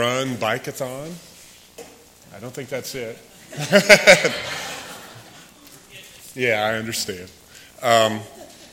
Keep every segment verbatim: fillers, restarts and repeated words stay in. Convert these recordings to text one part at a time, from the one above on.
Run Bike-a-thon. I don't think that's it. Yeah, I understand. Um,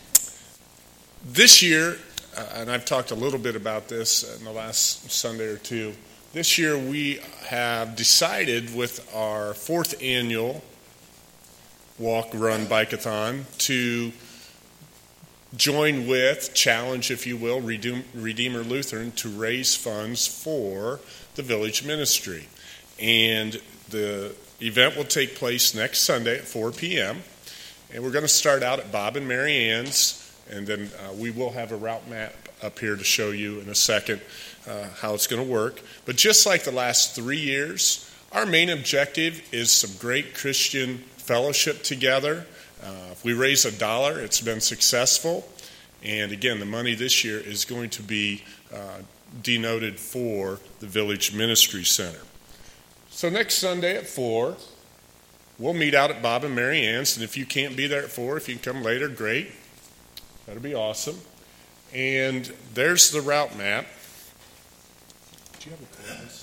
this year, uh, and I've talked a little bit about this in the last Sunday or two, this year we have decided with our fourth annual Walk, Run, Bike-a-thon to join with, challenge if you will, Redeem, Redeemer Lutheran to raise funds for the village ministry. And the event will take place next Sunday at four p.m. And we're going to start out at Bob and Mary Ann's, and then uh, we will have a route map up here to show you in a second uh, how it's going to work. But just like the last three years, our main objective is some great Christian fellowship together. Uh, if we raise a dollar, it's been successful. And again, the money this year is going to be uh, denoted for the Village Ministry Center. So next Sunday at four, we'll meet out at Bob and Mary Ann's. And if you can't be there at four, if you can come later, great. That'll be awesome. And there's the route map. Do you have a class?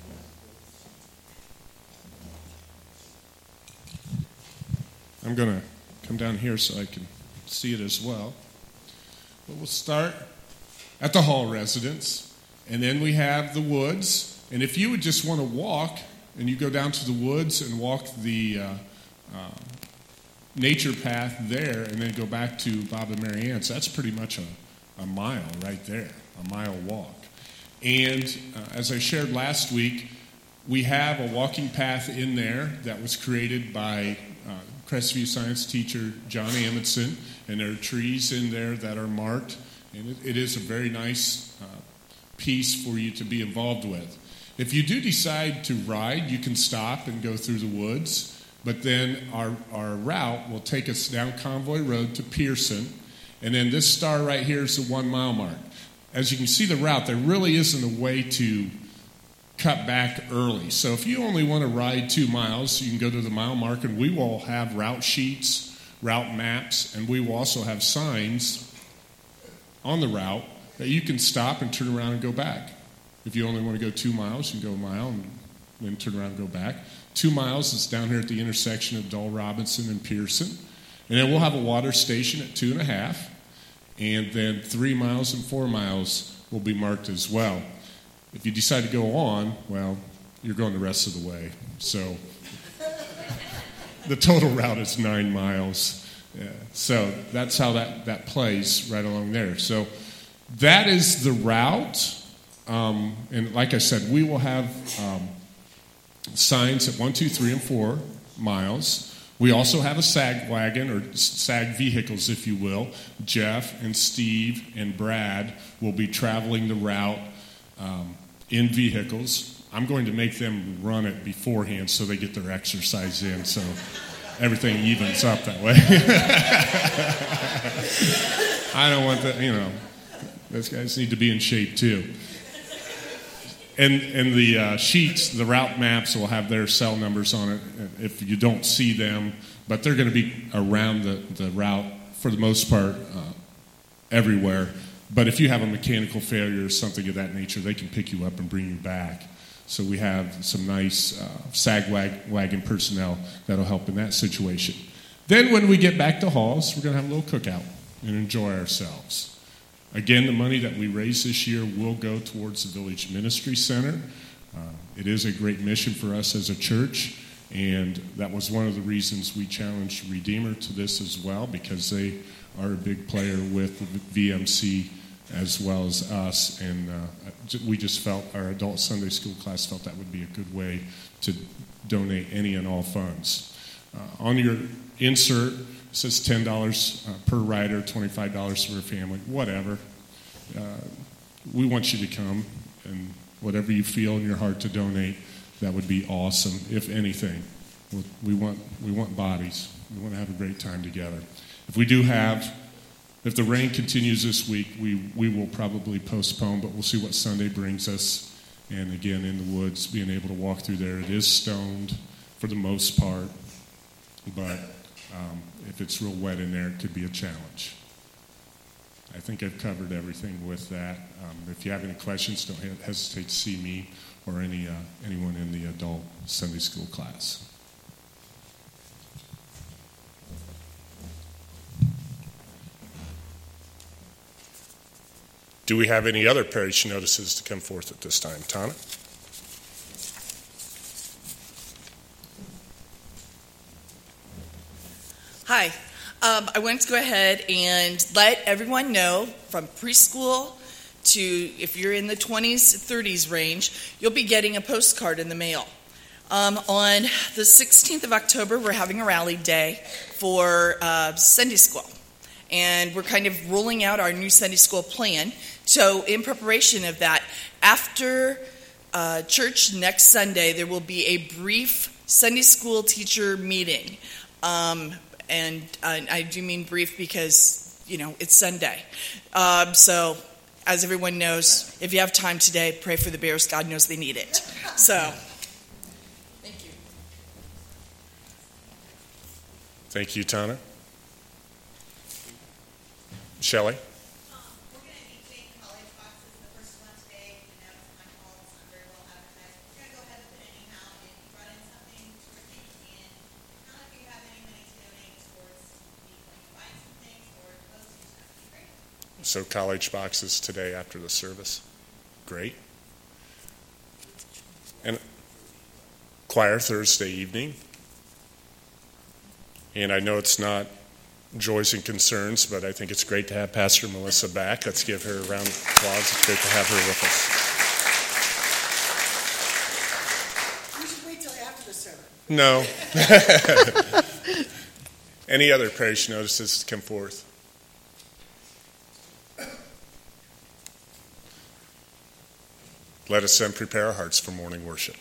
I'm going to come down here so I can see it as well. But we'll start at the Hall residence, and then we have the woods. And if you would just want to walk, and you go down to the woods and walk the uh, uh, nature path there, and then go back to Bob and Mary Ann's, that's pretty much a, a mile right there, a mile walk. And uh, as I shared last week, we have a walking path in there that was created by uh, Crestview Science teacher John Amundsen, and there are trees in there that are marked, and it, it is a very nice uh, piece for you to be involved with. If you do decide to ride, you can stop and go through the woods, but then our, our route will take us down Convoy Road to Pearson, and then this star right here is the one mile mark. As you can see the route, there really isn't a way to cut back early. So if you only want to ride two miles, you can go to the mile mark, and we will have route sheets, route maps, and we will also have signs on the route that you can stop and turn around and go back. If you only want to go two miles, you can go a mile and then turn around and go back. Two miles is down here at the intersection of Dole Robinson and Pearson. And then we'll have a water station at two and a half. And then three miles and four miles will be marked as well. If you decide to go on, well, you're going the rest of the way. So the total route is nine miles. Yeah. So that's how that, that plays right along there. So that is the route. Um, and like I said, we will have um, signs at one, two, three, and four miles. We also have a SAG wagon, or SAG vehicles, if you will. Jeff and Steve and Brad will be traveling the route um, in vehicles. I'm going to make them run it beforehand so they get their exercise in, so everything evens up that way. I don't want that, you know, those guys need to be in shape too. And, and the uh, sheets, the route maps will have their cell numbers on it if you don't see them, but they're going to be around the, the route for the most part uh, everywhere. But if you have a mechanical failure or something of that nature, they can pick you up and bring you back. So we have some nice uh, SAG wag- wagon personnel that'll help in that situation. Then when we get back to Halls, we're going to have a little cookout and enjoy ourselves. Again, the money that we raise this year will go towards the Village Ministry Center. Uh, it is a great mission for us as a church, and that was one of the reasons we challenged Redeemer to this as well, because they are a big player with the V M C as well as us, and uh, we just felt, our adult Sunday school class felt that would be a good way to donate any and all funds. Uh, on your insert, it says ten dollars uh, per rider, twenty-five dollars for a family, whatever. Uh, we want you to come, and whatever you feel in your heart to donate, that would be awesome, if anything. We want, we want bodies. We want to have a great time together. If we do have, if the rain continues this week, we, we will probably postpone, but we'll see what Sunday brings us. And again, in the woods, being able to walk through there, it is stoned for the most part, but Um, if it's real wet in there, it could be a challenge. I think I've covered everything with that. Um, if you have any questions, don't he- hesitate to see me or any uh, anyone in the adult Sunday school class. Do we have any other parish notices to come forth at this time? Tana? Hi. Um, I wanted to go ahead and let everyone know from preschool to if you're in the twenties, thirties range, you'll be getting a postcard in the mail. Um, on the sixteenth of October, we're having a rally day for uh, Sunday school. And we're kind of rolling out our new Sunday school plan. So in preparation of that, after uh, church next Sunday, there will be a brief Sunday school teacher meeting. Um, and uh, I do mean brief because, you know, it's Sunday. Um, so as everyone knows, if you have time today, pray for the Bears. God knows they need it. So, thank you. Thank you, Tana. Shelley? Um, we're going to be doing college boxes. The first one today, you know, it's my fault. It's not very well advertised. We're going to go ahead and put it anyhow. If you brought in something, terrific. And not if you have any money to donate towards maybe like buying some things or posting stuff. Great. So college boxes today after the service. Great. And choir Thursday evening. And I know it's not joys and concerns, but I think it's great to have Pastor Melissa back. Let's give her a round of applause. It's great to have her with us. You should wait till after the sermon. No. Any other parish notices to come forth? Let us then prepare our hearts for morning worship.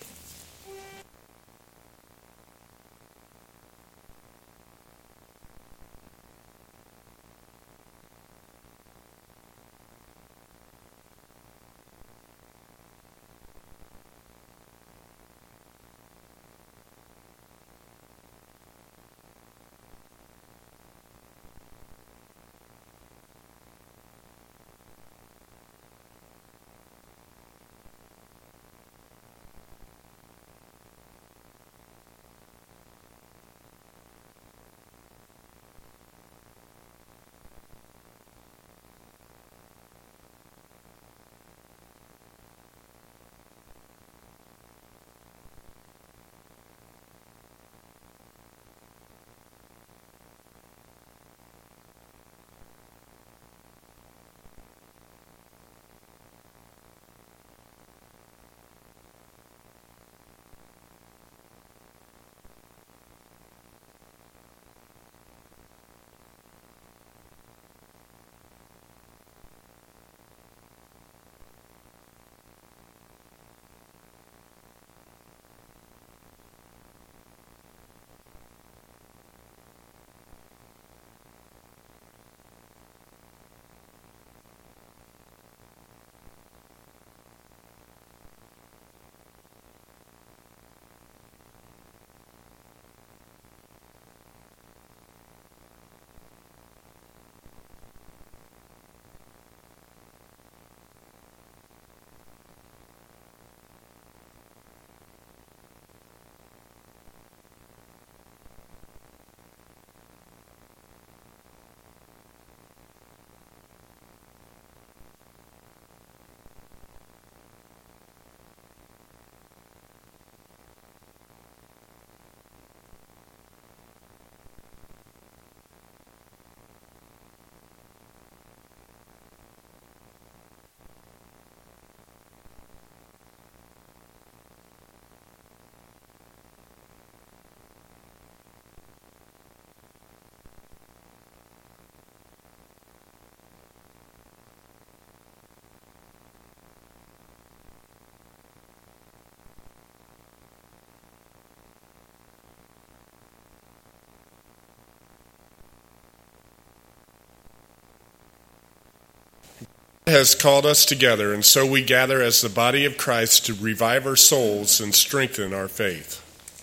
Has called us together, and so we gather as the body of Christ to revive our souls and strengthen our faith.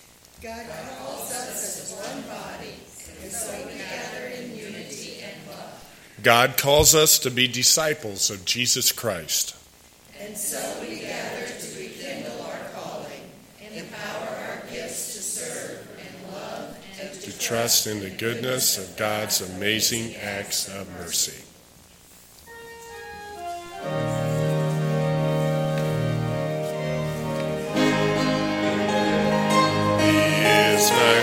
God calls us as one body, and so we gather in unity and love. God calls us to be disciples of Jesus Christ. And so we gather to rekindle our calling, empower our gifts to serve and love and to, to trust in the goodness of God's amazing acts of mercy. He is nice.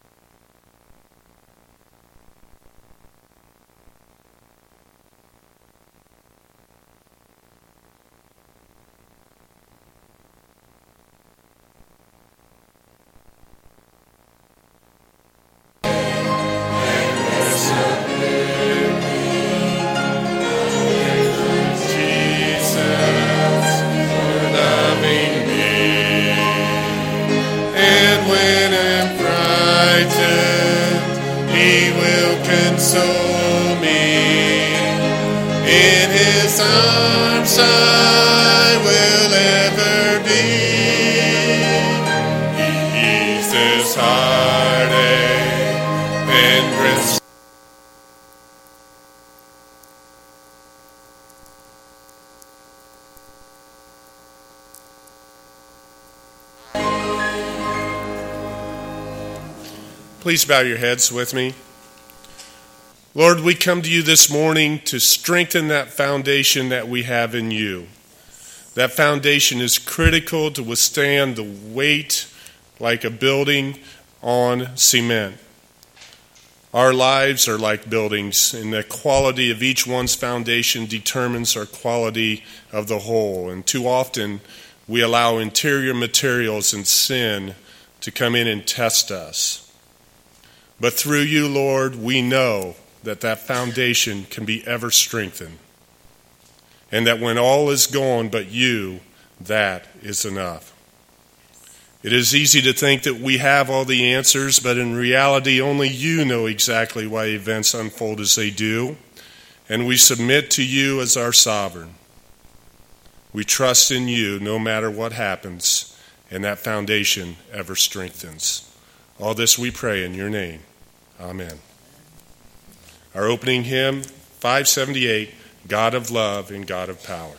Please bow your heads with me. Lord, we come to you this morning to strengthen that foundation that we have in you. That foundation is critical to withstand the weight like a building on cement. Our lives are like buildings, and the quality of each one's foundation determines our quality of the whole. And too often we allow interior materials and sin to come in and test us. But through you, Lord, we know that that foundation can be ever strengthened. And that when all is gone but you, that is enough. It is easy to think that we have all the answers, but in reality, only you know exactly why events unfold as they do. And we submit to you as our sovereign. We trust in you no matter what happens, and that foundation ever strengthens. All this we pray in your name. Amen. Our opening hymn, five seventy-eight, God of Love and God of Power.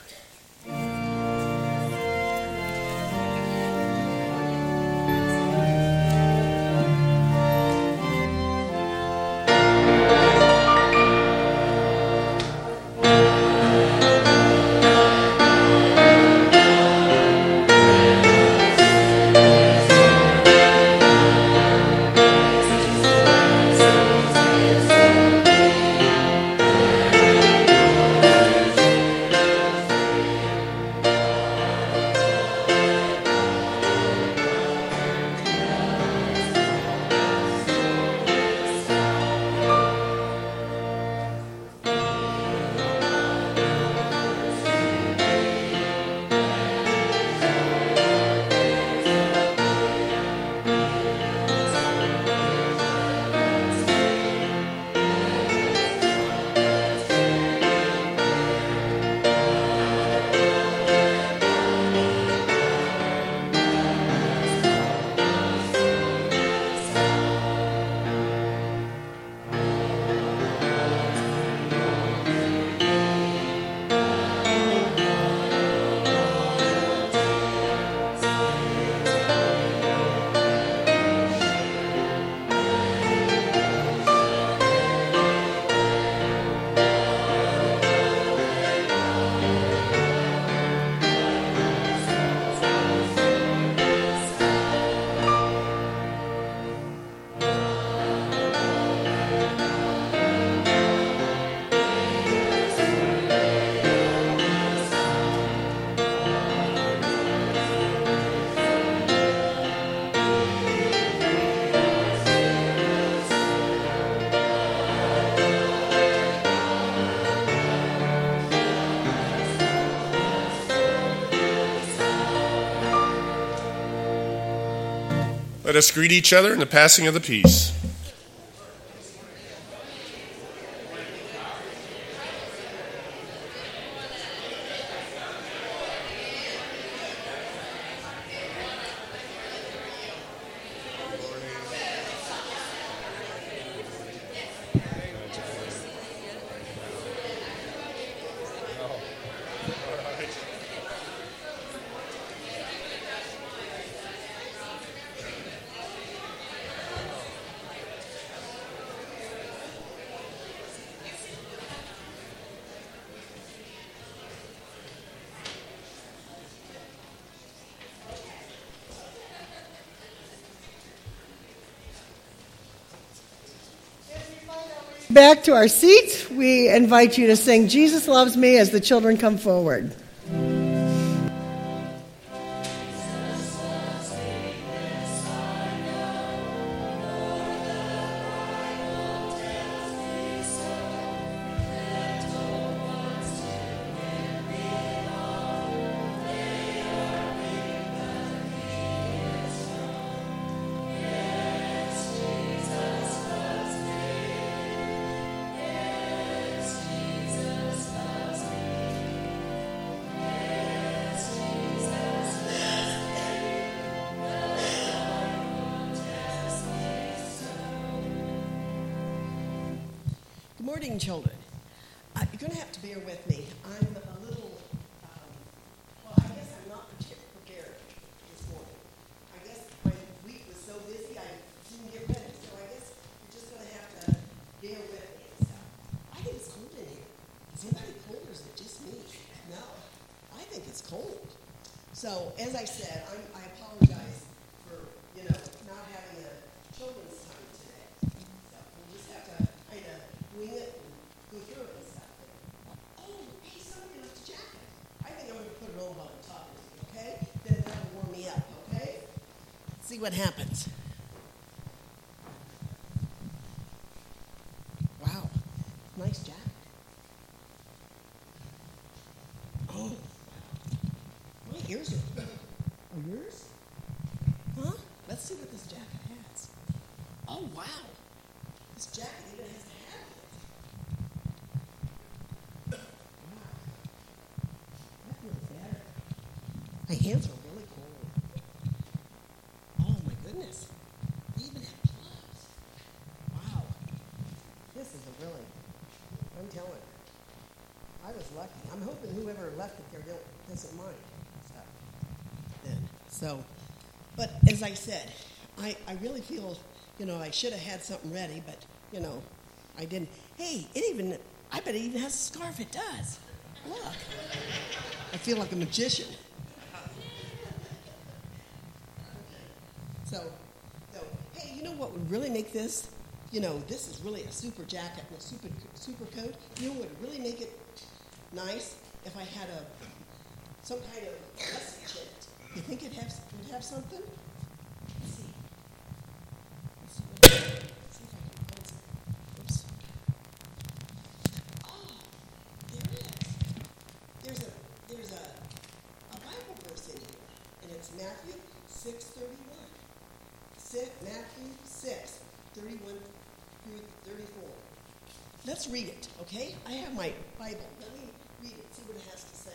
Let us greet each other in the passing of the peace. back to our seats. We invite you to sing Jesus Loves Me as the children come forward. Good morning, children. Uh, you're going to have to bear with me. I'm a little, um, well, I guess I'm not particularly prepared this morning. I guess my week was so busy I didn't get ready, so I guess you're just going to have to bear with me and stuff. I think it's cold in here. Is anybody cold or is it just me? No, I think it's cold. So, as I said, I'm, I apologize for, you know, not having a children's time today. So, we'll just have to kind of wing it and go through it and stuff. Oh, hey, somebody left a jacket. I think I'm going to put it over on top of it, okay? Then that'll warm me up, okay? Let's see what happens. Wow, nice jacket. Oh, my ears are, are yours? Huh? Let's see what this jacket has. Oh, wow. This jacket even has a hat on it. Wow. That feels better. My hands are really cold. Oh, my goodness. They even have gloves. Wow. This is a really, I'm telling you. I was lucky. I'm hoping whoever left it there don't, doesn't mind stuff. Then, so, but as I said, I, I really feel, you know, I should have had something ready, but, you know, I didn't. Hey, it even, I bet it even has a scarf. It does. Look. I feel like a magician. So, so, hey, you know what would really make this, you know, this is really a super jacket and a super, super coat. You know what would really make it nice if I had a some kind of message in it. You think it have would have something? Let's see. Let's see, what, let's see if I can find some. Oops. Oh, there is. There's a there's a, a Bible verse in here, and it's Matthew six thirty one. Six, Matthew six thirty one through thirty four. Let's read it, okay? I have my Bible. Let me read it, see what it has to say.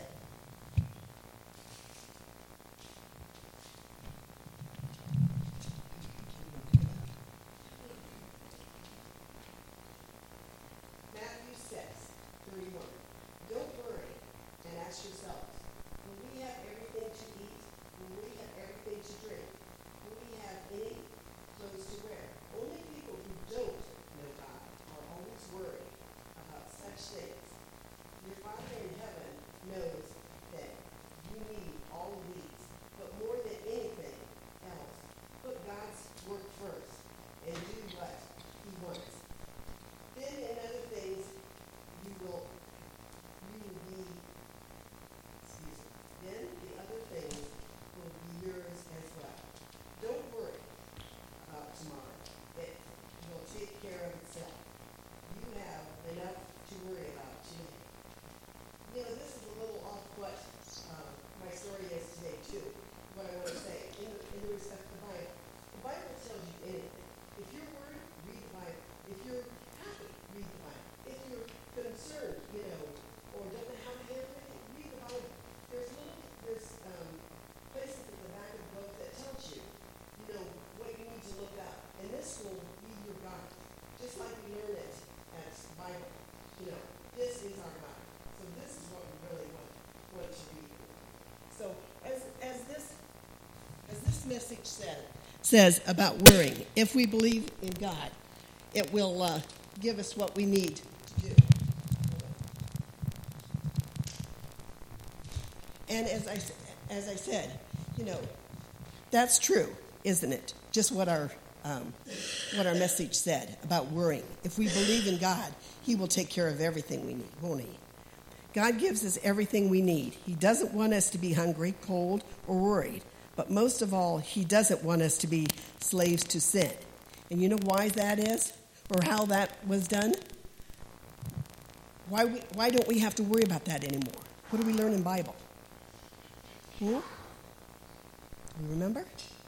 Matthew six thirty-one. Don't worry and ask yourselves, will we have everything to eat? Will we have everything to drink? Will we have any clothes to wear? Only people who don't know God are always worried about such things. Your Father in heaven knows that you need all of these, but more than anything else, put God's work first and do what He wants. Then in other things, you will, you will be, excuse me, then the other things will be yours as well. Don't worry about tomorrow. It will take care of itself. You have enough to worry about today. You know, this is a little off what uh, my story is today, too. What I want to say, in the, in the respect of the Bible. The Bible tells you anything. If you're worried, read the Bible. If you're happy, read the Bible. If you're concerned, you know, or don't know how to handle anything, read the Bible. There's little, there's um, places at the back of the book that tells you, you know, what you need to look up. And this will be your guide. Just like we learn it at the Bible. You know, this is our guide. So this is what we really want, want to read. So as as this as this message said says about worrying, if we believe in God, it will uh, give us what we need to do. And as I as I said, you know, that's true, isn't it? Just what our um, what our message said about worrying. If we believe in God, he will take care of everything we need, won't he? God gives us everything we need. He doesn't want us to be hungry, cold, or worried. But most of all, he doesn't want us to be slaves to sin. And you know why that is? Or how that was done? Why, we, why don't we have to worry about that anymore? What do we learn in Bible? Hmm? You remember?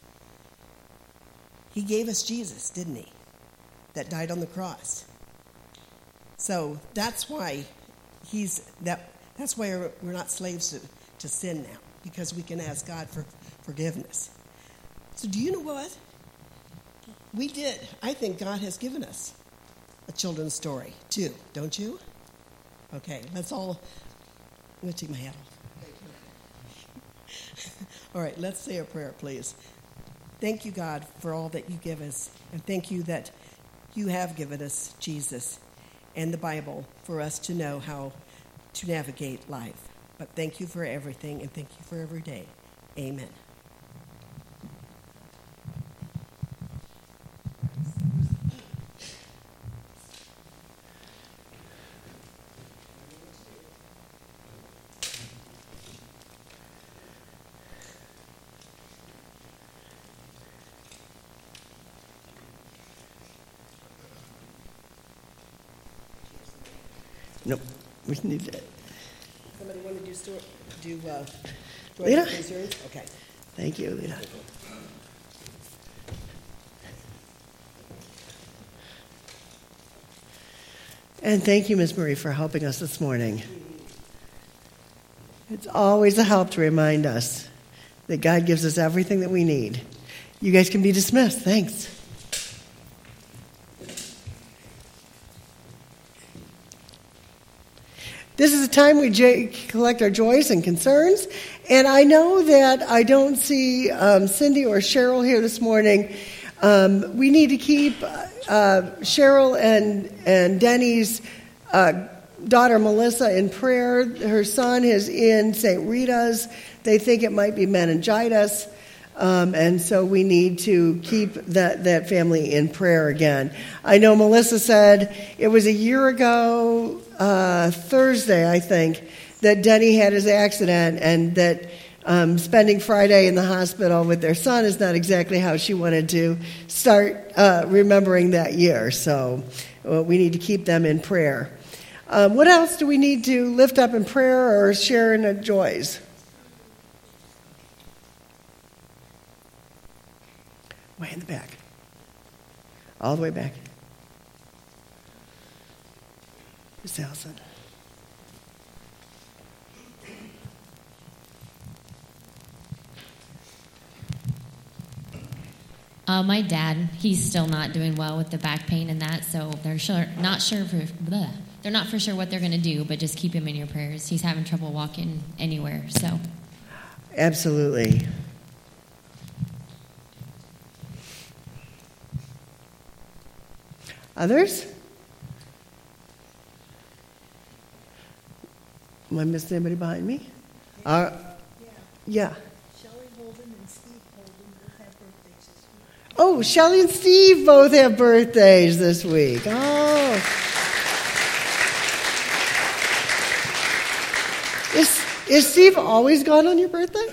He gave us Jesus, didn't he? That died on the cross. So that's why he's that. That's why we're not slaves to, to sin now, because we can ask God for forgiveness. So do you know what? We did. I think God has given us a children's story too, don't you? Okay, let's all. I'm going to take my hat off. All right, let's say a prayer, please. Thank you, God, for all that you give us. And thank you that you have given us Jesus and the Bible for us to know how to navigate life. But thank you for everything, and thank you for every day. Amen. Nope. We need that. Somebody want to do story? Do uh, Lita? concerns? Okay. Thank you, Lita. And thank you, Miss Marie, for helping us this morning. It's always a help to remind us that God gives us everything that we need. You guys can be dismissed. Thanks. This is a time we j- collect our joys and concerns, and I know that I don't see um, Cindy or Cheryl here this morning. Um, we need to keep uh, Cheryl and, and Denny's uh, daughter Melissa in prayer. Her son is in Saint Rita's. They think it might be meningitis, um, and so we need to keep that, that family in prayer again. I know Melissa said it was a year ago, uh, Thursday, I think, that Denny had his accident, and that um, spending Friday in the hospital with their son is not exactly how she wanted to start uh, remembering that year. So well, we need to keep them in prayer. Um, what else do we need to lift up in prayer or share in the joys? Way in the back. All the way back. Miss Allison. Uh, my dad, he's still not doing well with the back pain and that, so they're sure, not sure for bleh, they're not for sure what they're going to do, but just keep him in your prayers. He's having trouble walking anywhere, so. Absolutely. Others? Am I missing anybody behind me? Uh, yeah. Shelley Holden and Steve Holden both have birthdays this week. Oh, Shelley and Steve both have birthdays this week. Oh. Is, is Steve always gone on your birthday?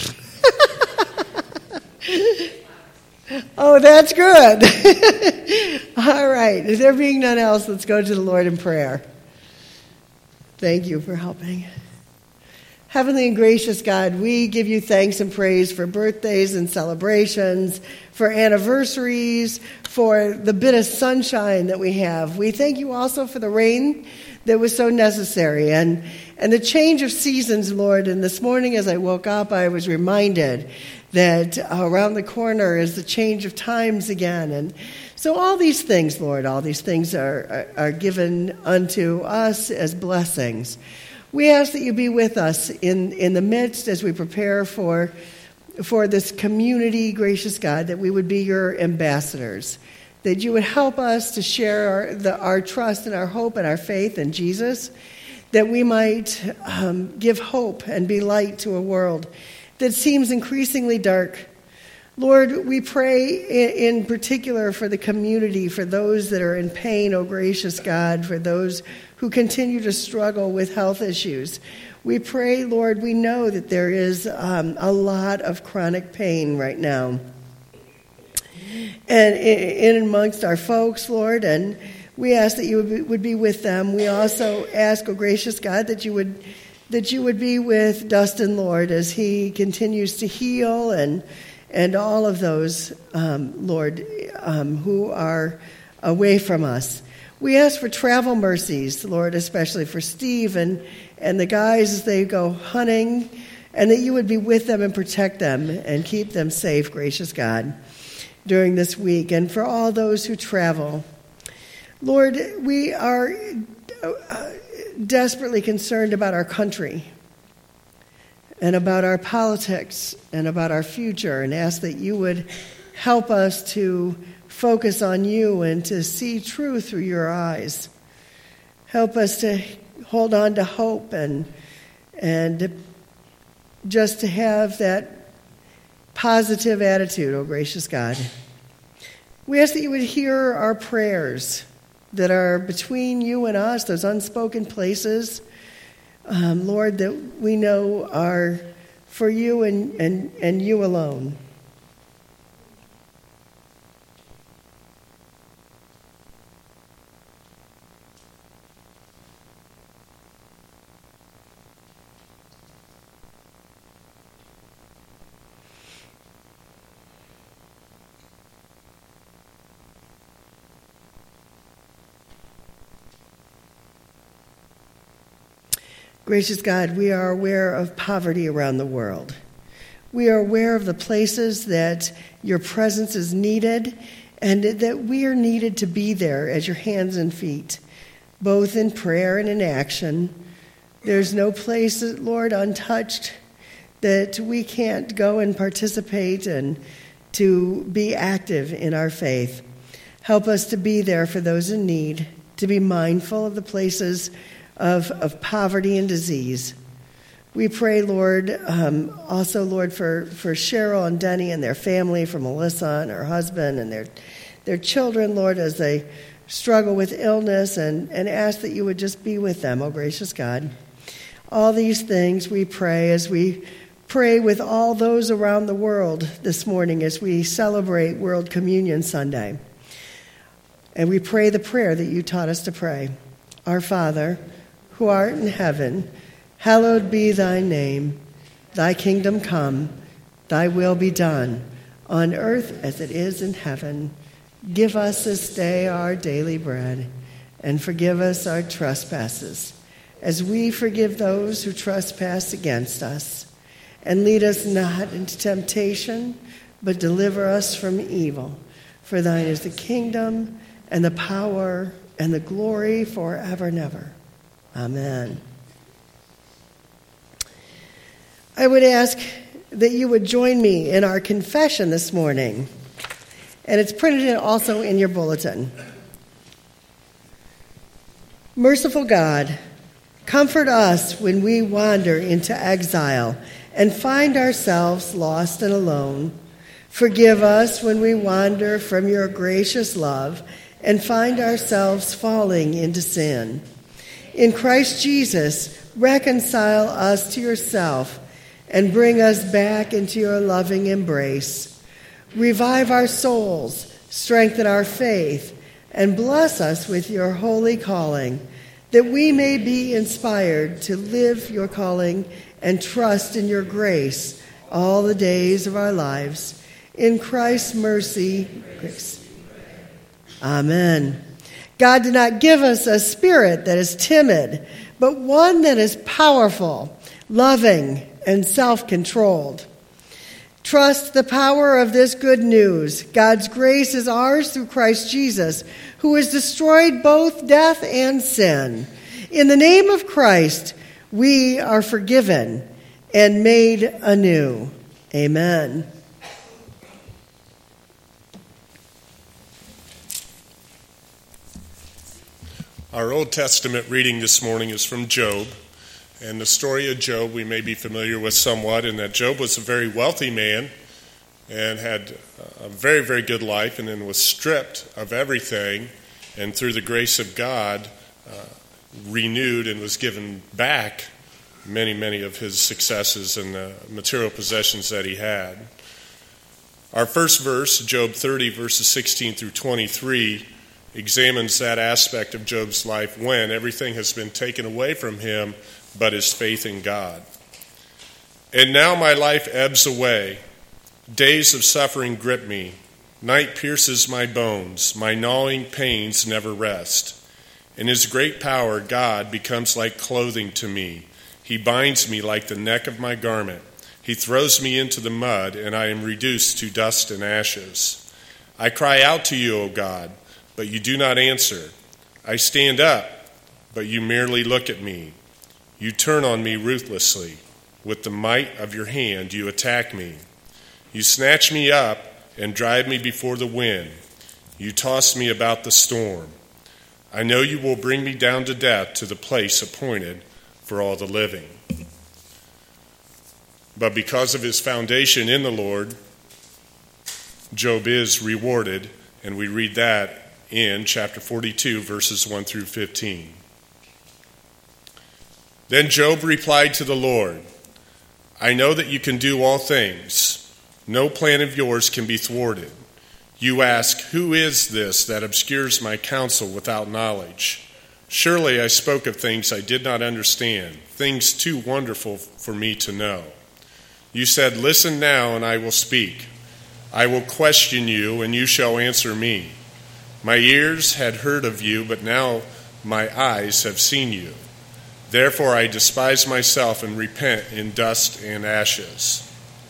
Oh, that's good. All right. Is there being none else, let's go to the Lord in prayer. Thank you for helping. Heavenly and gracious God, we give you thanks and praise for birthdays and celebrations, for anniversaries, for the bit of sunshine that we have. We thank you also for the rain that was so necessary and, and the change of seasons, Lord. And this morning as I woke up, I was reminded that around the corner is the change of times again. And so all these things, Lord, all these things are, are, are given unto us as blessings. We ask that you be with us in, in the midst as we prepare for, for this community, gracious God, that we would be your ambassadors, that you would help us to share our, the, our trust and our hope and our faith in Jesus, that we might um, give hope and be light to a world that seems increasingly dark. Lord, we pray in particular for the community, for those that are in pain, oh gracious God, for those who continue to struggle with health issues. We pray, Lord, we know that there is um, a lot of chronic pain right now. And in amongst our folks, Lord, and we ask that you would be, would be with them. We also ask, oh gracious God, that you would that you would be with Dustin, Lord, as he continues to heal, and and all of those, um, Lord, um, who are away from us. We ask for travel mercies, Lord, especially for Steve and, and the guys as they go hunting, and that you would be with them and protect them and keep them safe, gracious God, during this week. And for all those who travel, Lord, we are uh, desperately concerned about our country and about our politics and about our future, and ask that you would help us to focus on you and to see truth through your eyes. Help us to hold on to hope and and just to have that positive attitude, oh gracious God. We ask that you would hear our prayers that are between you and us, those unspoken places, Um, Lord, that we know are for you and, and, and you alone. Gracious God, we are aware of poverty around the world. We are aware of the places that your presence is needed, and that we are needed to be there as your hands and feet, both in prayer and in action. There's no place, Lord, untouched that we can't go and participate and to be active in our faith. Help us to be there for those in need, to be mindful of the places Of, of poverty and disease. We pray, Lord, um, also, Lord, for, for Cheryl and Denny and their family, for Melissa and her husband and their their children, Lord, as they struggle with illness, and, and ask that you would just be with them, oh gracious God. All these things we pray as we pray with all those around the world this morning as we celebrate World Communion Sunday. And we pray the prayer that you taught us to pray. Our Father, who art in heaven, hallowed be thy name. Thy kingdom come, thy will be done, on earth as it is in heaven. Give us this day our daily bread, and forgive us our trespasses, as we forgive those who trespass against us. And lead us not into temptation, but deliver us from evil. For thine is the kingdom, and the power, and the glory forever and ever. Amen. I would ask that you would join me in our confession this morning. And it's printed also in your bulletin. Merciful God, comfort us when we wander into exile and find ourselves lost and alone. Forgive us when we wander from your gracious love and find ourselves falling into sin. In Christ Jesus, reconcile us to yourself and bring us back into your loving embrace. Revive our souls, strengthen our faith, and bless us with your holy calling, that we may be inspired to live your calling and trust in your grace all the days of our lives. In Christ's mercy, grace. Amen. God did not give us a spirit that is timid, but one that is powerful, loving, and self-controlled. Trust the power of this good news. God's grace is ours through Christ Jesus, who has destroyed both death and sin. In the name of Christ, we are forgiven and made anew. Amen. Our Old Testament reading this morning is from Job. And the story of Job we may be familiar with somewhat, in that Job was a very wealthy man, and had a very, very good life, and then was stripped of everything, and through the grace of God, uh, renewed and was given back many, many of his successes and the material possessions that he had. Our first verse, Job thirty, verses sixteen through twenty-three, examines that aspect of Job's life when everything has been taken away from him but his faith in God. And now my life ebbs away. Days of suffering grip me. Night pierces my bones. My gnawing pains never rest. In his great power, God becomes like clothing to me. He binds me like the neck of my garment. He throws me into the mud, and I am reduced to dust and ashes. I cry out to you, O God, but you do not answer. I stand up, but you merely look at me. You turn on me ruthlessly. With the might of your hand, you attack me. You snatch me up and drive me before the wind. You toss me about the storm. I know you will bring me down to death, to the place appointed for all the living. But because of his foundation in the Lord, Job is rewarded, and we read that in chapter forty-two, verses one through fifteen. Then Job replied to the Lord, I know that you can do all things. No plan of yours can be thwarted. You ask, who is this that obscures my counsel without knowledge? Surely I spoke of things I did not understand, things too wonderful for me to know. You said, listen now, and I will speak. I will question you, and you shall answer me. My ears had heard of you, but now my eyes have seen you. Therefore I despise myself and repent in dust and ashes.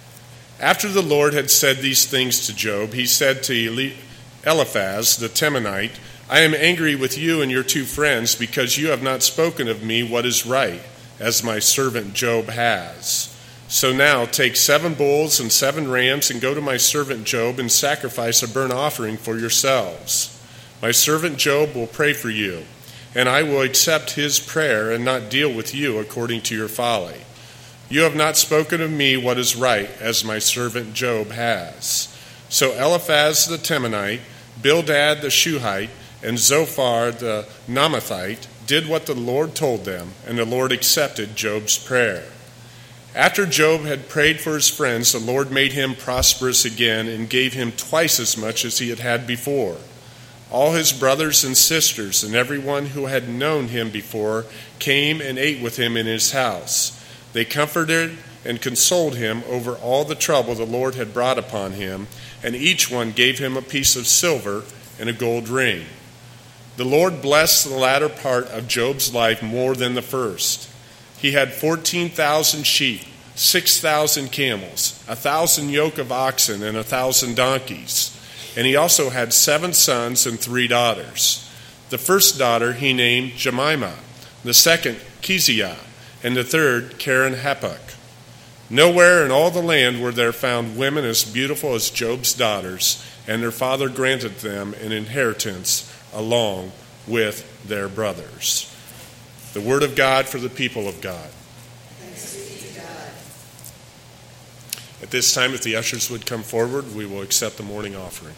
After the Lord had said these things to Job, he said to Eliphaz the Temanite, I am angry with you and your two friends because you have not spoken of me what is right, as my servant Job has. So now take seven bulls and seven rams and go to my servant Job and sacrifice a burnt offering for yourselves. My servant Job will pray for you, and I will accept his prayer and not deal with you according to your folly. You have not spoken of me what is right, as my servant Job has. So Eliphaz the Temanite, Bildad the Shuhite, and Zophar the Naamathite did what the Lord told them, and the Lord accepted Job's prayer. After Job had prayed for his friends, the Lord made him prosperous again and gave him twice as much as he had had before. All his brothers and sisters and everyone who had known him before came and ate with him in his house. They comforted and consoled him over all the trouble the Lord had brought upon him, and each one gave him a piece of silver and a gold ring. The Lord blessed the latter part of Job's life more than the first. He had fourteen thousand sheep, six thousand camels, a thousand yoke of oxen, and a thousand donkeys. And he also had seven sons and three daughters. The first daughter he named Jemimah, the second Keziah, and the third Karen-Happuch. Nowhere in all the land were there found women as beautiful as Job's daughters, and their father granted them an inheritance along with their brothers. The word of God for the people of God. Thanks be to God. At this time, if the ushers would come forward, we will accept the morning offering.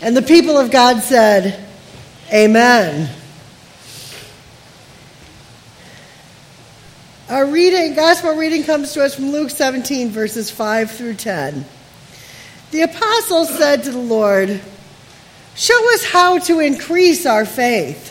And the people of God said, Amen. Our reading, gospel reading comes to us from Luke seventeen, verses five through ten. The apostles said to the Lord, show us how to increase our faith.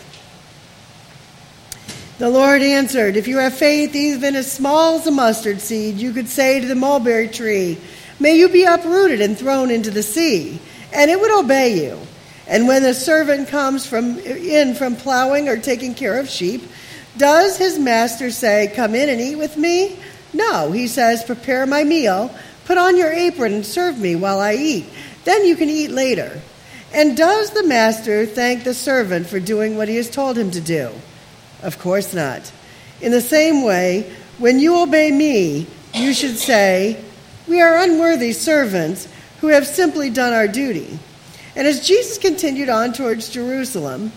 The Lord answered, if you have faith even as small as a mustard seed, you could say to the mulberry tree, may you be uprooted and thrown into the sea, and it would obey you. And when the servant comes from in from plowing or taking care of sheep, does his master say, come in and eat with me? No, he says, prepare my meal, put on your apron and serve me while I eat. Then you can eat later. And does the master thank the servant for doing what he has told him to do? Of course not. In the same way, when you obey me, you should say, we are unworthy servants who have simply done our duty. And as Jesus continued on towards Jerusalem,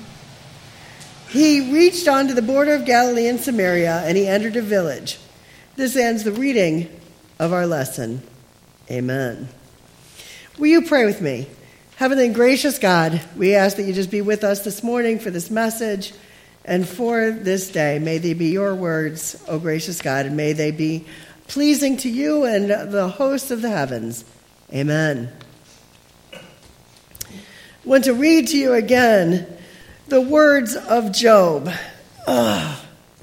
he reached on to the border of Galilee and Samaria, and he entered a village. This ends the reading of our lesson. Amen. Will you pray with me? Heavenly and gracious God, we ask that you just be with us this morning for this message and for this day. May they be your words, O gracious God, and may they be pleasing to you and the hosts of the heavens. Amen. I want to read to you again the words of Job. Ugh.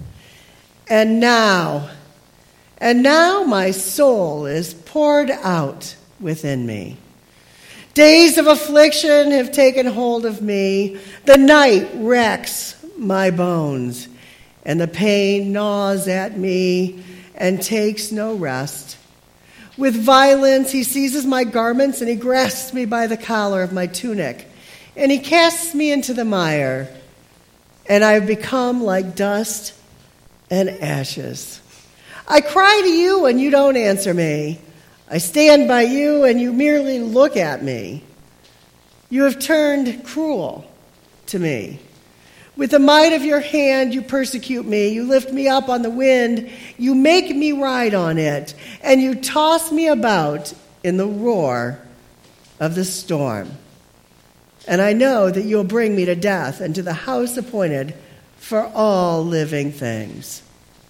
And now, and now my soul is poured out within me. Days of affliction have taken hold of me. The night wrecks my bones, and the pain gnaws at me and takes no rest. With violence he seizes my garments, and he grasps me by the collar of my tunic, and he casts me into the mire, and I have become like dust and ashes. I cry to you, and you don't answer me. I stand by you, and you merely look at me. You have turned cruel to me. With the might of your hand, you persecute me. You lift me up on the wind. You make me ride on it, and you toss me about in the roar of the storm. And I know that you'll bring me to death and to the house appointed for all living things.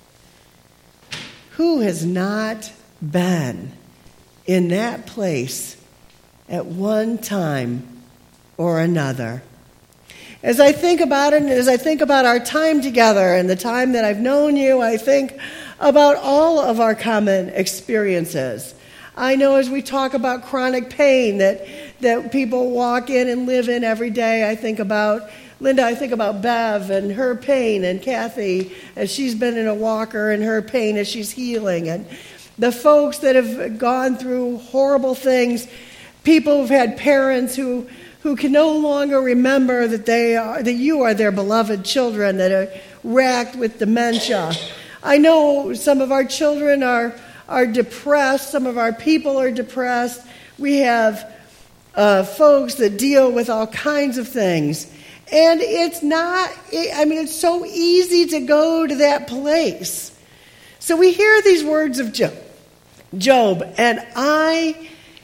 Who has not been in that place at one time or another? As I think about it, and as I think about our time together and the time that I've known you, I think about all of our common experiences. I know as we talk about chronic pain that, that people walk in and live in every day, I think about, Linda, I think about Bev and her pain, and Kathy as she's been in a walker and her pain as she's healing, and the folks that have gone through horrible things, people who've had parents who who can no longer remember that they are that you are their beloved children that are racked with dementia. I know some of our children are are depressed. Some of our people are depressed. We have uh, folks that deal with all kinds of things. And it's not, I mean, it's so easy to go to that place. So we hear these words of Job, Job, and I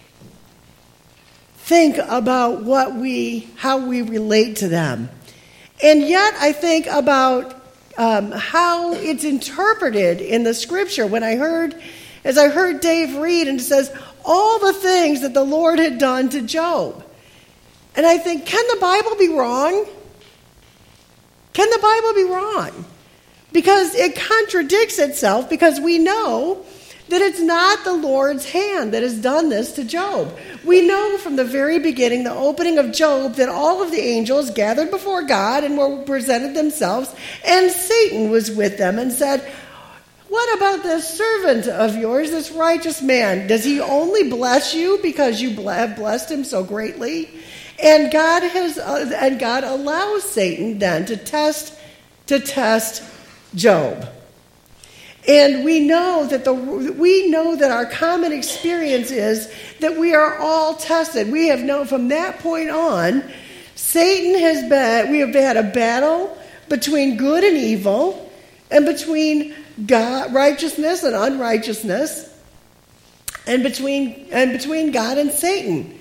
think about what we, how we relate to them. And yet I think about um, how it's interpreted in the scripture. When I heard, as I heard Dave read, and it says, all the things that the Lord had done to Job. And I think, can the Bible be wrong? Can the Bible be wrong? Because it contradicts itself, because we know that it's not the Lord's hand that has done this to Job. We know from the very beginning, the opening of Job, that all of the angels gathered before God and were presented themselves, and Satan was with them and said, what about this servant of yours, this righteous man? Does he only bless you because you have blessed him so greatly? And God has, uh, and God allows Satan then to test, to test Job. And we know that the we know that our common experience is that we are all tested. We have known from that point on, Satan has been, we have had a battle between good and evil, and between God, righteousness and unrighteousness, and between and between God and Satan.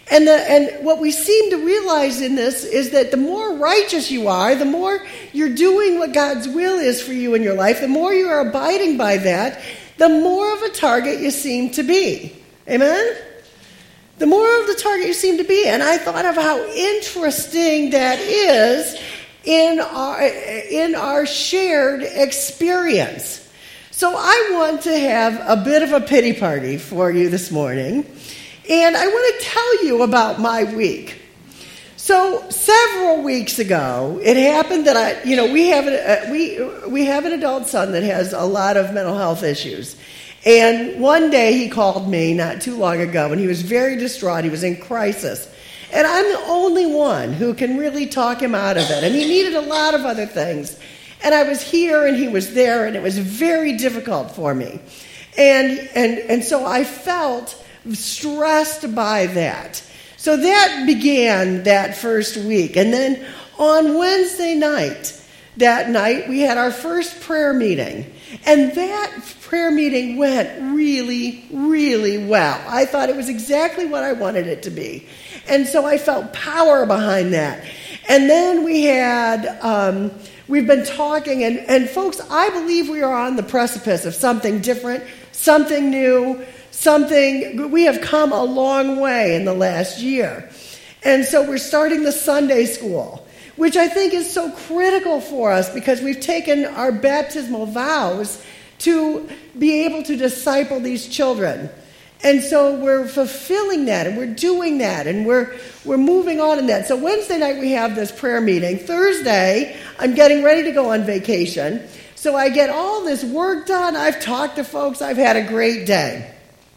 And, the, and what we seem to realize in this is that the more righteous you are, the more you're doing what God's will is for you in your life, the more you are abiding by that, the more of a target you seem to be. Amen? The more of the target you seem to be. And I thought of how interesting that is in our, in our shared experience. So I want to have a bit of a pity party for you this morning. And I want to tell you about my week. So several weeks ago, it happened that I, you know, we have a, we we have an adult son that has a lot of mental health issues. And one day he called me not too long ago, and he was very distraught. He was in crisis. And I'm the only one who can really talk him out of it. And he needed a lot of other things. And I was here and he was there, and it was very difficult for me. And and and so I felt stressed by that. So that began that first week. And then on Wednesday night, that night, we had our first prayer meeting. And that prayer meeting went really, really well. I thought it was exactly what I wanted it to be. And so I felt power behind that. And then we had, um, we've been talking, and, and folks, I believe we are on the precipice of something different, something new, something, we have come a long way in the last year. And so we're starting the Sunday school, which I think is so critical for us because we've taken our baptismal vows to be able to disciple these children. And so we're fulfilling that, and we're doing that, and we're we're moving on in that. So Wednesday night we have this prayer meeting. Thursday, I'm getting ready to go on vacation. So I get all this work done. I've talked to folks. I've had a great day.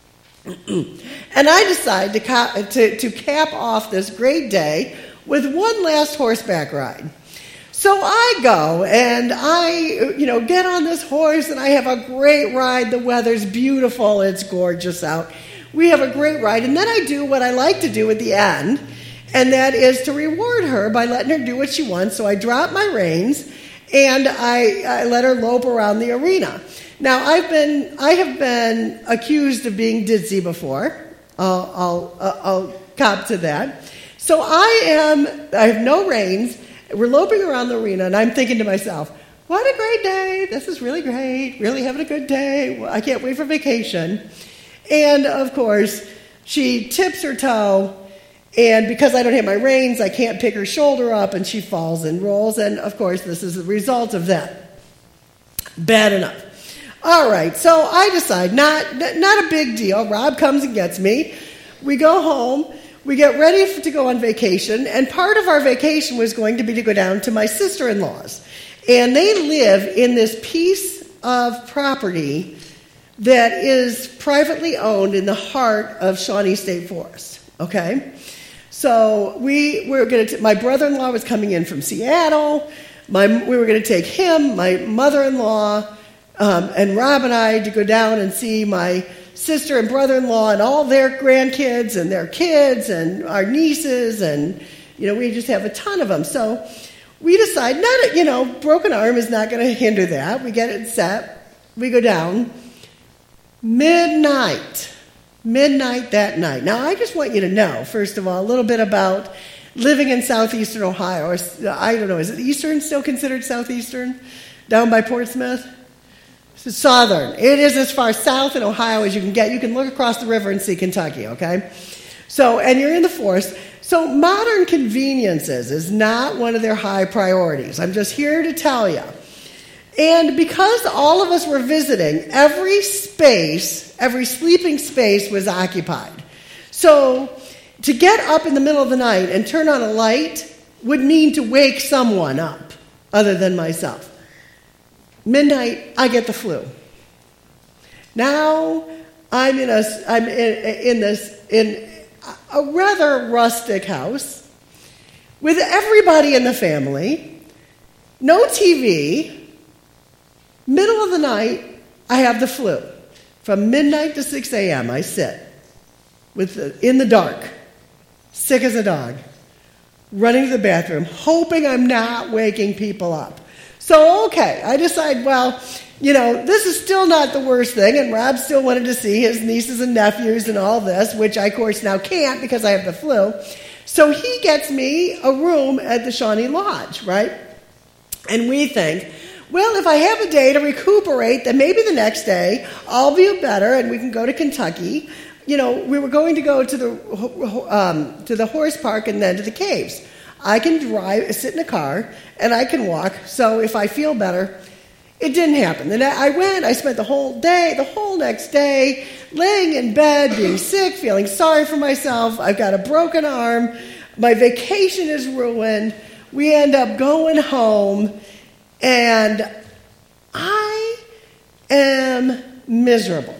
And I decide to, cap, to, to cap off this great day with one last horseback ride. So I go and I, you know, get on this horse and I have a great ride. The weather's beautiful. It's gorgeous out. We have a great ride. And then I do what I like to do at the end, and that is to reward her by letting her do what she wants. So I drop my reins and I, I let her lope around the arena. Now, I've been, I have been accused of being ditzy before. I'll, I'll, uh, I'll cop to that. So I am, I have no reins. We're loping around the arena, and I'm thinking to myself, what a great day. This is really great. Really having a good day. I can't wait for vacation. And, of course, she tips her toe, and because I don't have my reins, I can't pick her shoulder up, and she falls and rolls. And, of course, this is the result of that. Bad enough. All right, so I decide, not, not a big deal. Rob comes and gets me. We go home. We get ready to go on vacation, and part of our vacation was going to be to go down to my sister-in-law's. And they live in this piece of property that is privately owned in the heart of Shawnee State Forest, okay? So we were going to, my brother-in-law was coming in from Seattle. My, we were going to take him, my mother-in-law, um, and Rob and I to go down and see my sister and brother-in-law and all their grandkids and their kids and our nieces, and, you know, we just have a ton of them. So we decide, not, you know, broken arm is not going to hinder that. We get it set. We go down. Midnight. Midnight that night. Now, I just want you to know, first of all, a little bit about living in southeastern Ohio. Or, I don't know, is it eastern still considered southeastern? Down by Portsmouth? Southern. It is as far south in Ohio as you can get. You can look across the river and see Kentucky, okay? So, and you're in the forest. So modern conveniences is not one of their high priorities. I'm just here to tell you. And because all of us were visiting, every space, every sleeping space was occupied. So to get up in the middle of the night and turn on a light would mean to wake someone up other than myself. Midnight, I get the flu. Now I'm in a I'm in, in this in a rather rustic house with everybody in the family, no T V. Middle of the night, I have the flu. From midnight to six a.m. I sit with the, in the dark, sick as a dog, running to the bathroom, hoping I'm not waking people up. So, okay, I decide, well, you know, this is still not the worst thing, and Rob still wanted to see his nieces and nephews and all this, which I, of course, now can't because I have the flu. So he gets me a room at the Shawnee Lodge, right? And we think, well, if I have a day to recuperate, then maybe the next day I'll be better and we can go to Kentucky. You know, we were going to go to the um, to the horse park and then to the caves. I can drive, sit in a car, and I can walk. So if I feel better, it didn't happen. Then I went, I spent the whole day, the whole next day, laying in bed, being sick, feeling sorry for myself. I've got a broken arm. My vacation is ruined. We end up going home, and I am miserable.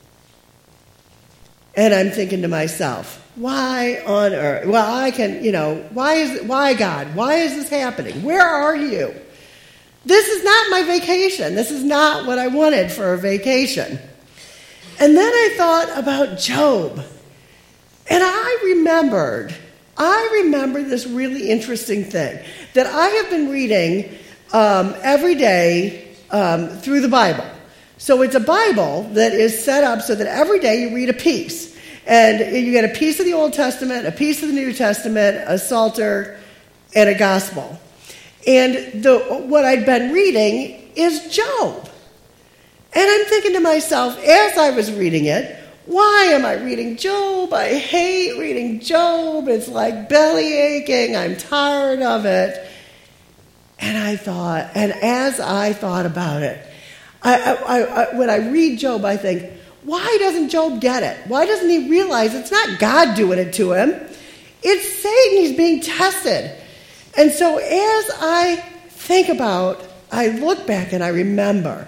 And I'm thinking to myself, why on earth? Well, I can, you know, why is, why God? Why is this happening? Where are you? This is not my vacation. This is not what I wanted for a vacation. And then I thought about Job. And I remembered, I remembered this really interesting thing that I have been reading um, every day um, through the Bible. So it's a Bible that is set up so that every day you read a piece. And you get a piece of the Old Testament, a piece of the New Testament, a Psalter, and a Gospel. And the, what I'd been reading is Job. And I'm thinking to myself, as I was reading it, why am I reading Job? I hate reading Job. It's like belly aching. I'm tired of it. And I thought, and as I thought about it, I, I, I, when I read Job, I think, why doesn't Job get it? Why doesn't he realize it's not God doing it to him? It's Satan. He's being tested. And so as I think about, I look back and I remember,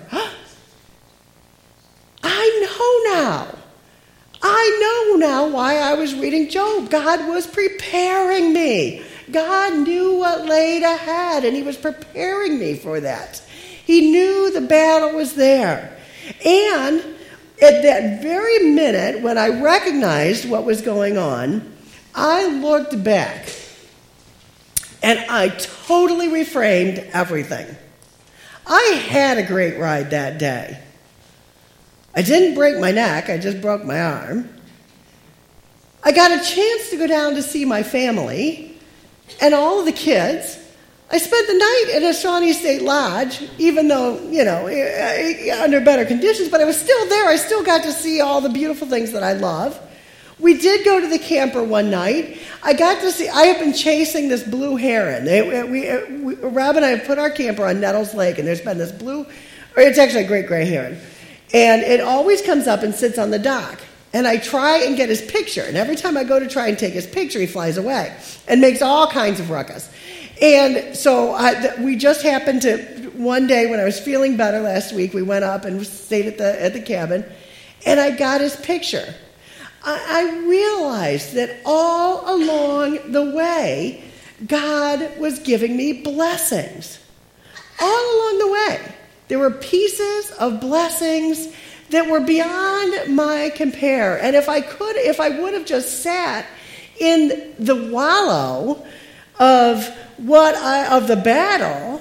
I know now. I know now why I was reading Job. God was preparing me. God knew what laid ahead, and he was preparing me for that. He knew the battle was there. And at that very minute, when I recognized what was going on, I looked back, and I totally reframed everything. I had a great ride that day. I didn't break my neck, I just broke my arm. I got a chance to go down to see my family and all of the kids. I spent the night at a Shawnee State Lodge, even though, you know, under better conditions, but I was still there. I still got to see all the beautiful things that I love. We did go to the camper one night. I got to see, I have been chasing this blue heron. They, we, we, Rob and I have put our camper on Nettles Lake, and there's been this blue, or it's actually a great gray heron. And it always comes up and sits on the dock. And I try and get his picture. And every time I go to try and take his picture, he flies away and makes all kinds of ruckus. And so I, th- we just happened to, one day when I was feeling better last week, we went up and stayed at the at the cabin, and I got his picture. I, I realized that all along the way, God was giving me blessings. All along the way. There were pieces of blessings that were beyond my compare. And if I could, if I would have just sat in the wallow of what I, of the battle,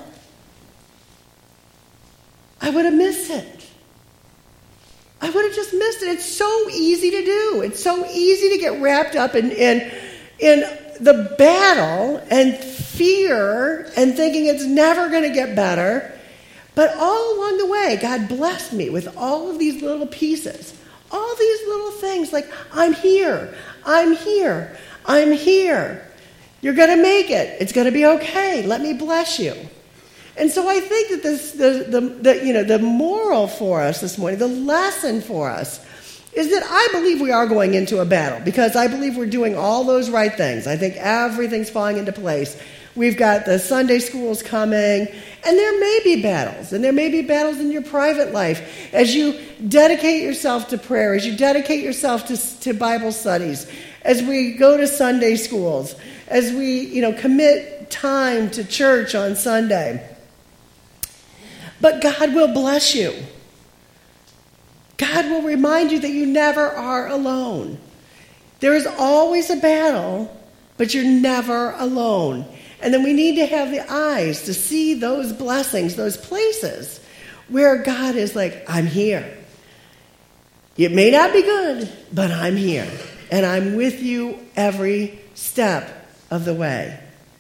I would have missed it. I would have just missed it. It's so easy to do. It's so easy to get wrapped up in, in, in the battle and fear and thinking it's never going to get better. But all along the way, God blessed me with all of these little pieces, all these little things like, I'm here, I'm here, I'm here. You're going to make it. It's going to be okay. Let me bless you. And so I think that this, the, the, the, you know, the moral for us this morning, the lesson for us, is that I believe we are going into a battle because I believe we're doing all those right things. I think everything's falling into place. We've got the Sunday schools coming, and there may be battles, and there may be battles in your private life as you dedicate yourself to prayer, as you dedicate yourself to, to Bible studies, as we go to Sunday schools, as we, you know, commit time to church on Sunday. But God will bless you. God will remind you that you never are alone. There is always a battle, but you're never alone. And then we need to have the eyes to see those blessings, those places where God is like, I'm here. It may not be good, but I'm here. And I'm with you every step of the way.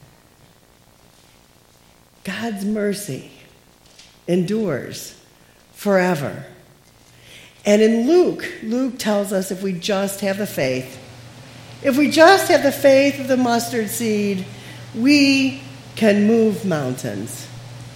God's mercy endures forever. And in Luke, Luke tells us if we just have the faith, if we just have the faith of the mustard seed, we can move mountains.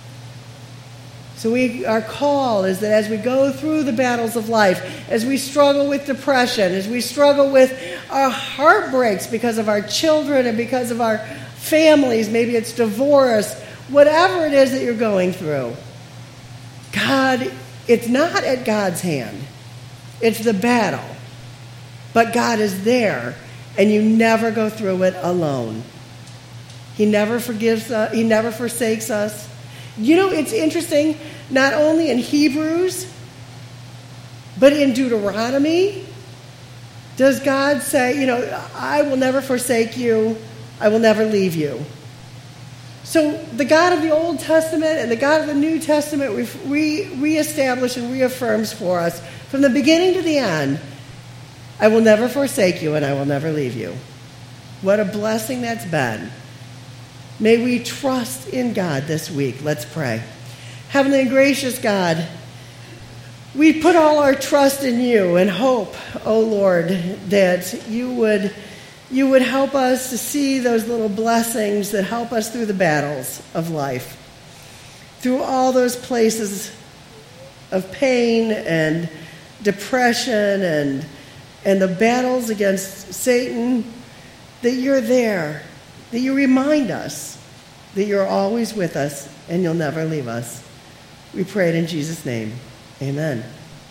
So we, our call is that as we go through the battles of life, as we struggle with depression, as we struggle with our heartbreaks because of our children and because of our families, maybe it's divorce, whatever it is that you're going through, God, it's not at God's hand. It's the battle. But God is there, and you never go through it alone. He never forgives us. He never forsakes us. You know, it's interesting, not only in Hebrews, but in Deuteronomy, does God say, you know, I will never forsake you, I will never leave you. So the God of the Old Testament and the God of the New Testament re- reestablishes and reaffirms for us from the beginning to the end, I will never forsake you and I will never leave you. What a blessing that's been. May we trust in God this week. Let's pray. Heavenly and gracious God, we put all our trust in you and hope, oh Lord, that you would, you would help us to see those little blessings that help us through the battles of life, through all those places of pain and depression and, and the battles against Satan, that you're there, that you remind us that you're always with us and you'll never leave us. We pray it in Jesus' name. Amen.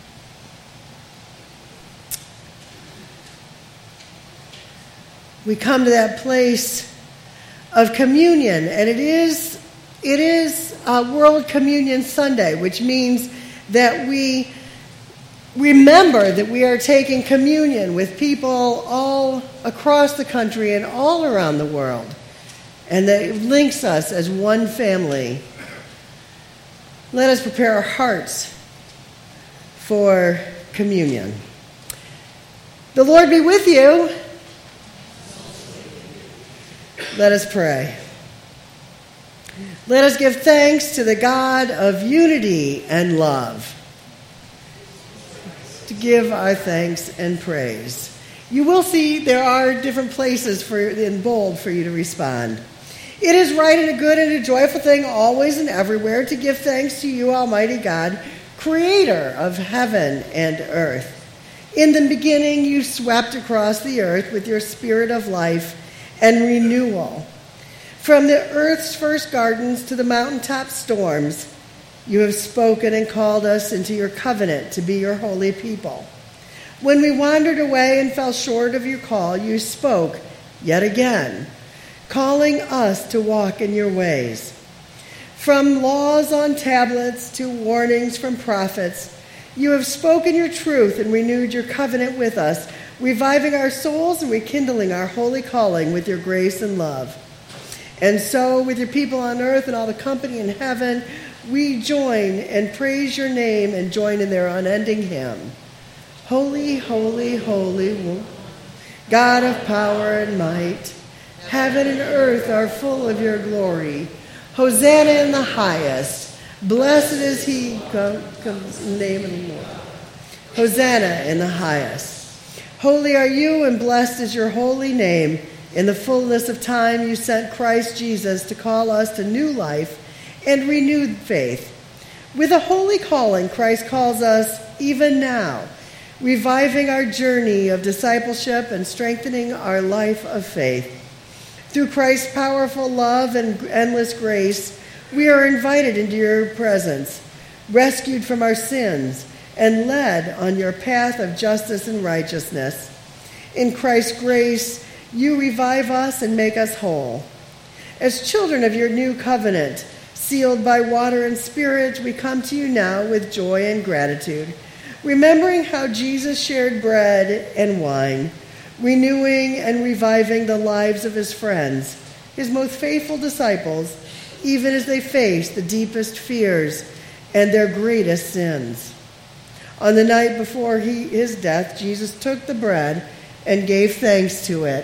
We come to that place of communion, and it is it is uh, World Communion Sunday, which means that we remember that we are taking communion with people all across the country and all around the world, and that it links us as one family. Let us prepare our hearts for communion. The Lord be with you. Let us pray. Let us give thanks to the God of unity and love. To give our thanks and praise. You will see there are different places for in bold for you to respond. It is right and a good and a joyful thing always and everywhere to give thanks to you, Almighty God, creator of heaven and earth. In the beginning you swept across the earth with your spirit of life and renewal. From the earth's first gardens to the mountaintop storms, you have spoken and called us into your covenant to be your holy people. When we wandered away and fell short of your call, you spoke yet again, calling us to walk in your ways. From laws on tablets to warnings from prophets, you have spoken your truth and renewed your covenant with us, reviving our souls and rekindling our holy calling with your grace and love. And so, with your people on earth and all the company in heaven, we join and praise your name and join in their unending hymn. Holy, holy, holy, God of power and might, heaven and earth are full of your glory. Hosanna in the highest. Blessed is he who comes in the name of the Lord. Hosanna in the highest. Holy are you and blessed is your holy name. In the fullness of time you sent Christ Jesus to call us to new life and renewed faith. With a holy calling, Christ calls us even now, reviving our journey of discipleship and strengthening our life of faith. Through Christ's powerful love and endless grace, we are invited into your presence, rescued from our sins, and led on your path of justice and righteousness. In Christ's grace, you revive us and make us whole. As children of your new covenant, sealed by water and spirit, we come to you now with joy and gratitude, remembering how Jesus shared bread and wine, renewing and reviving the lives of his friends, his most faithful disciples, even as they faced the deepest fears and their greatest sins. On the night before he, his death, Jesus took the bread and gave thanks to it.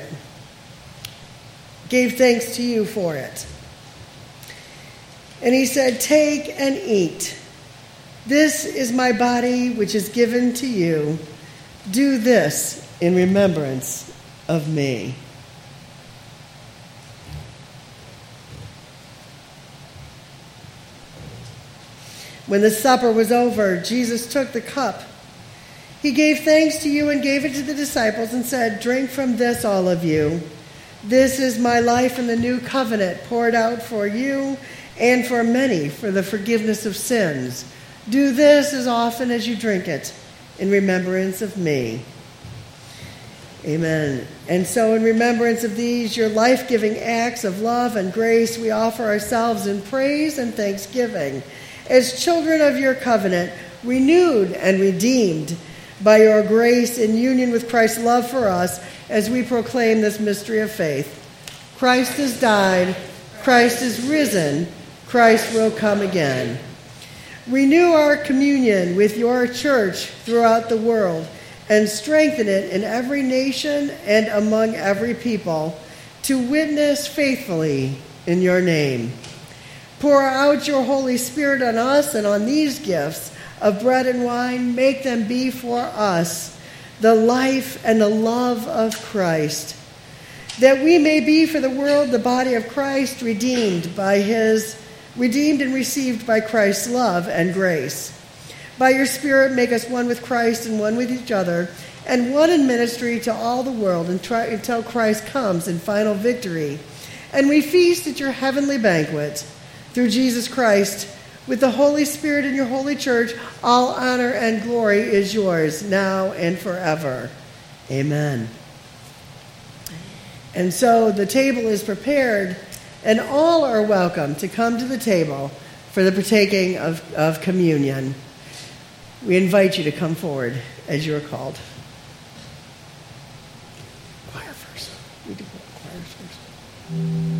Gave thanks to you for it. And he said, "Take and eat. This is my body, which is given to you. Do this in remembrance of me." When the supper was over, Jesus took the cup. He gave thanks to you and gave it to the disciples and said, "Drink from this, all of you. This is my life in the new covenant, poured out for you and for many for the forgiveness of sins. Do this as often as you drink it in remembrance of me." Amen. And so in remembrance of these, your life-giving acts of love and grace, we offer ourselves in praise and thanksgiving as children of your covenant, renewed and redeemed by your grace in union with Christ's love for us as we proclaim this mystery of faith. Christ has died. Christ is risen. Christ will come again. Renew our communion with your church throughout the world and strengthen it in every nation and among every people to witness faithfully in your name. Pour out your Holy Spirit on us and on these gifts of bread and wine. Make them be for us the life and the love of Christ, that we may be for the world the body of Christ, redeemed by his redeemed and received by Christ's love and grace. By your Spirit, make us one with Christ and one with each other, and one in ministry to all the world until Christ comes in final victory. And we feast at your heavenly banquet through Jesus Christ, with the Holy Spirit in your holy church. All honor and glory is yours now and forever. Amen. And so the table is prepared, and all are welcome to come to the table for the partaking of, of communion. We invite you to come forward as you are called. Choir first. We do choir first.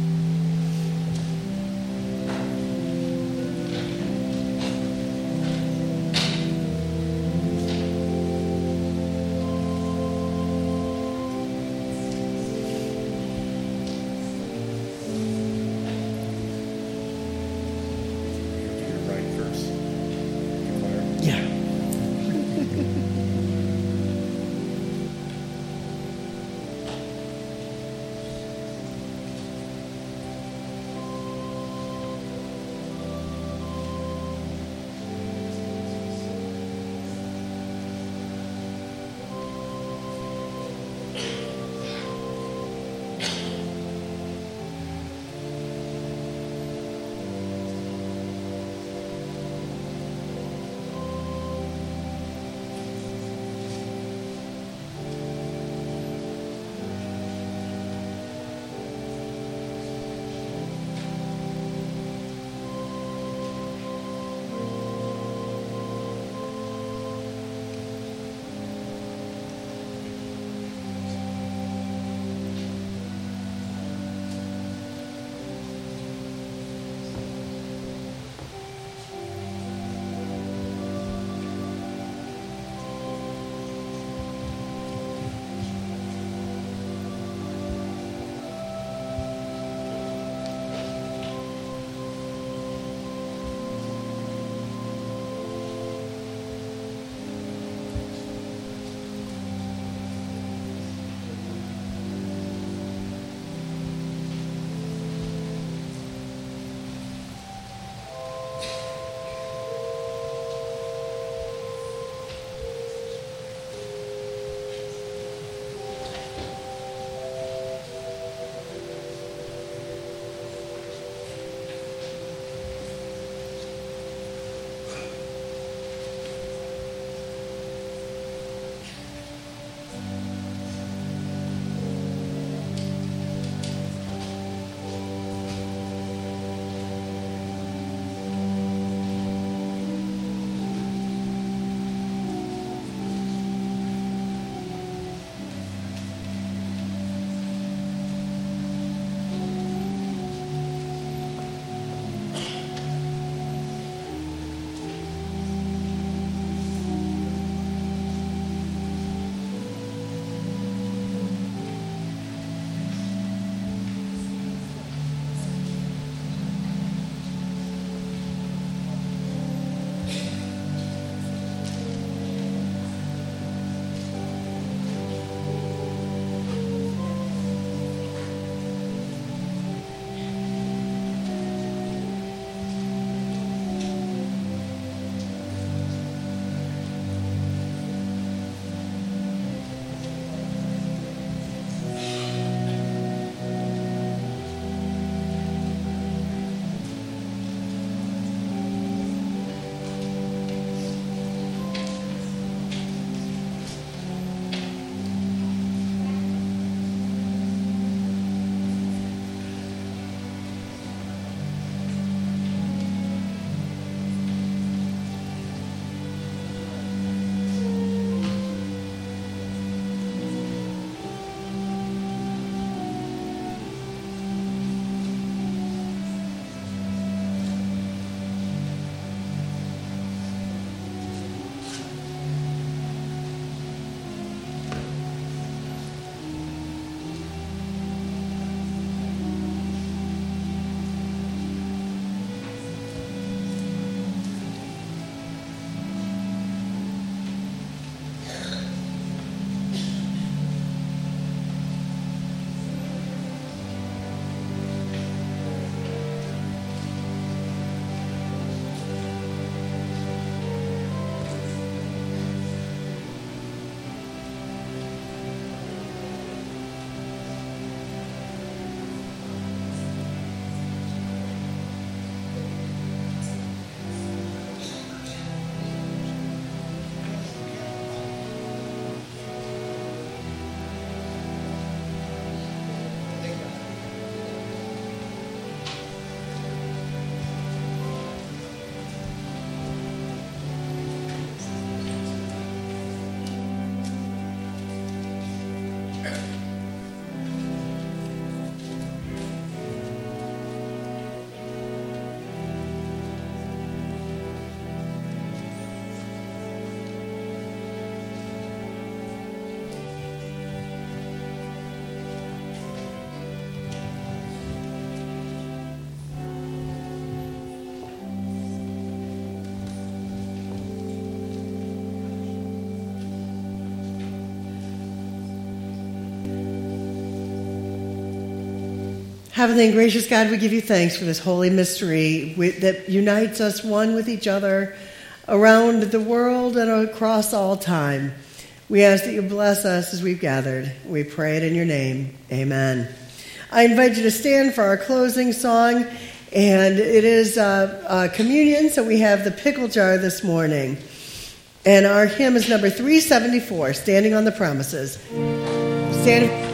Heavenly and gracious God, we give you thanks for this holy mystery that unites us one with each other around the world and across all time. We ask that you bless us as we've gathered. We pray it in your name. Amen. I invite you to stand for our closing song, and it is uh, uh, communion, so we have the pickle jar this morning. And our hymn is number three seventy-four, Standing on the Promises. Stand.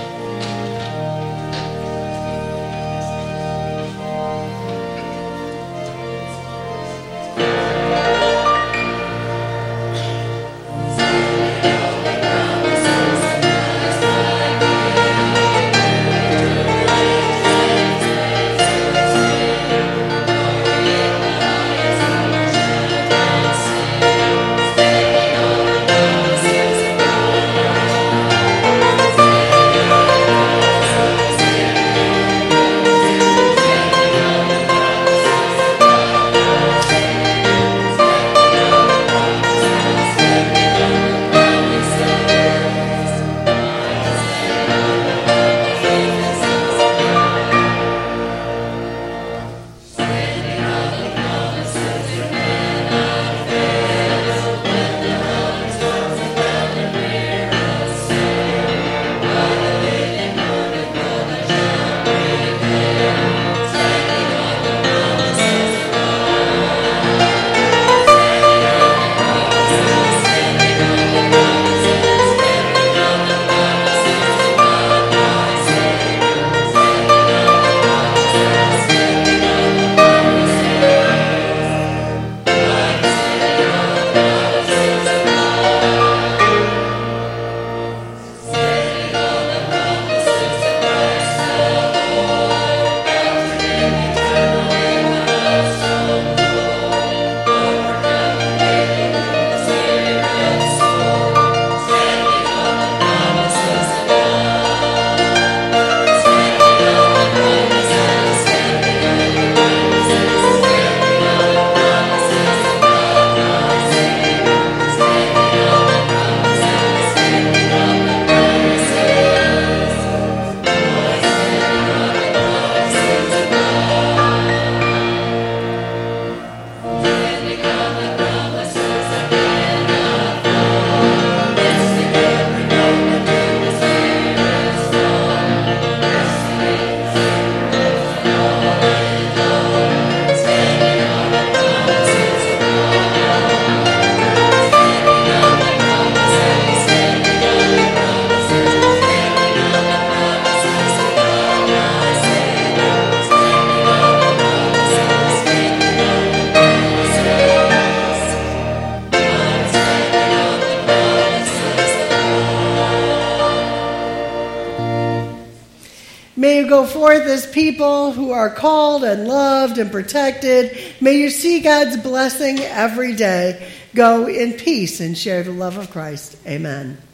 May you go forth as people who are called and loved and protected. May you see God's blessing every day. Go in peace and share the love of Christ. Amen.